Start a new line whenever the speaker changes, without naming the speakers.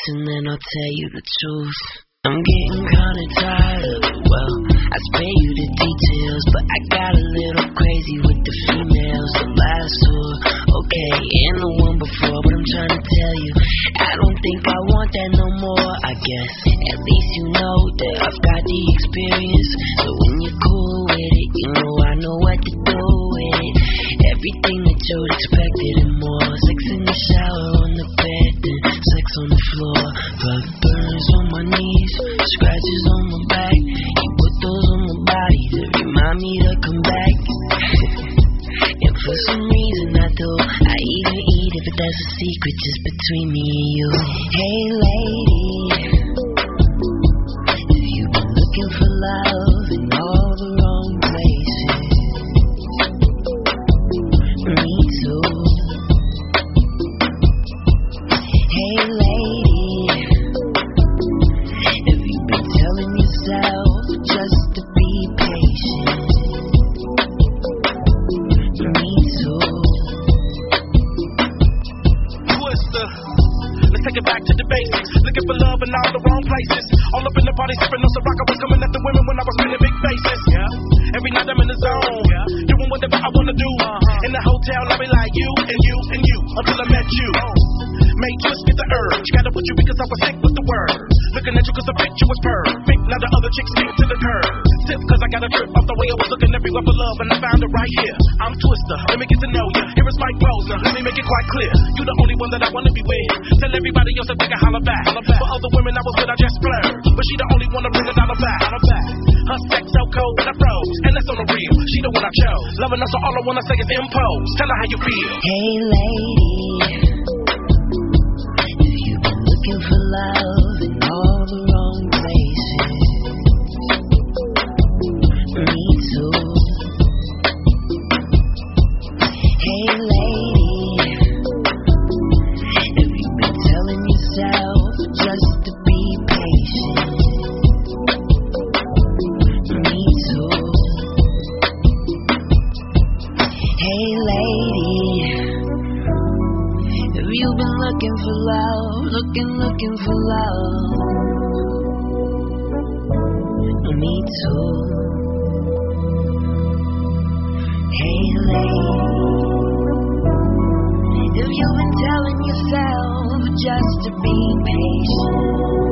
and then I'll tell you the truth. I'm getting kinda tired of it, well, I spare you the details, but I got a little crazy with the females. The last tour, okay, and the one before, but I'm trying to tell you, I don't think I want that no more, I guess. At least you know that I've got the experience, so when you're cool with it, you know I know what to do with it. Everything that you'd expected and more. Sex in the shower, on the bed, then sex on the floor. Blood burns on my knees, scratches on my back. You put those on my body to remind me to come back. And for some reason I do, I even eat it, but that's a secret just between me and you. Hey lady, if you've been looking for love in all the wrong places, me too. Hey lady, have you been telling yourself just to be patient? Me too.
Twister, let's take it back to the basics. Looking for love in all the wrong places. All up in the party, sipping on Ciroc. I was coming at the women when I was spinning big faces. Yeah. Every night I'm in the zone. Yeah. Doing whatever I wanna do. In the hotel lobby like you and you and you until I met you. Made twist get the urge. Gotta put you because I was sick with the word. Looking at you cause the picture was perfect. Now the other chicks stick to the curve. Sip cause I got a trip off the way I was looking everywhere for love and I found it right here. I'm Twister, let me get to know ya. Here is Mike Posner, let me make it quite clear. You the only one that I wanna be with. Tell everybody else that they can holler back. For other women I was with, I just splurged. But she the only one to bring a dollar back. Her sex so cold that I froze. And that's on the real, she the one I chose. Loving her so all I wanna say is impose. Tell her how you feel.
Hey lady, if you've been looking for love in all the wrong places, me too. Hey lady, have you been telling yourself just to be patient? Me too. Hey lady, have you been looking for love, looking for love? Me too. Hey lady, have you been telling yourself just to be patient?